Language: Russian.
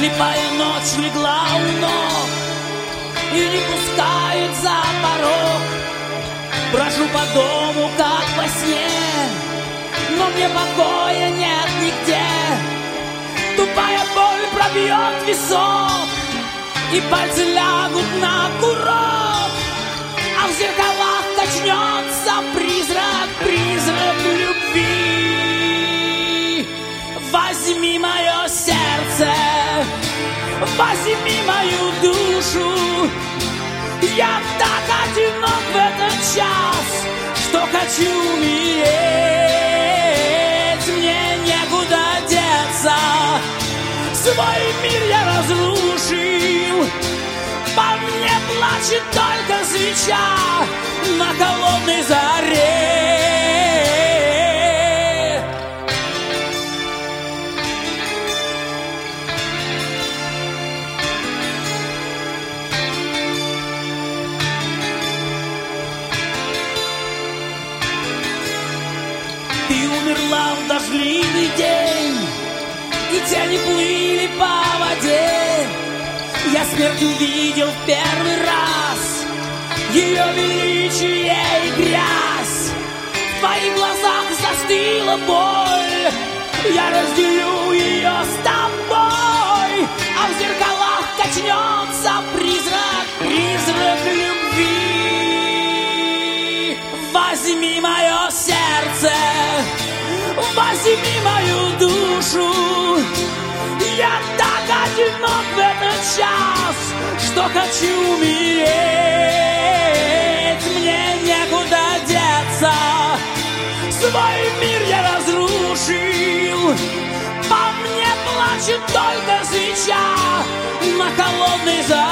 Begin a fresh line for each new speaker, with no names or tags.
Слепая ночь легла у ног и не пускает за порог. Брожу по дому, как во сне, но мне покоя нет нигде. Тупая боль пробьет висок, и пальцы лягут на курок, а в зеркалах качнется призрак, призрак любви. Возьми мое сердце, возьми мою душу. Я так одинок в этот час, что хочу умереть. Мне некуда деться, свой мир я разрушил. По мне плачет только свеча на холодной заре. Ты умерла в дождливый день, и тени плыли по воде. Я смерть увидел в первый раз, ее величие и грязь. В твоих глазах застыла боль, я разделю ее с тобой, а в зеркалах качнется призрак, призрак любви. Возьми мое сердце, возьми мою душу. Я так одинок в этот час, что хочу умереть. Мне некуда деться, свой мир я разрушил. По мне плачет только свеча на холодной заре.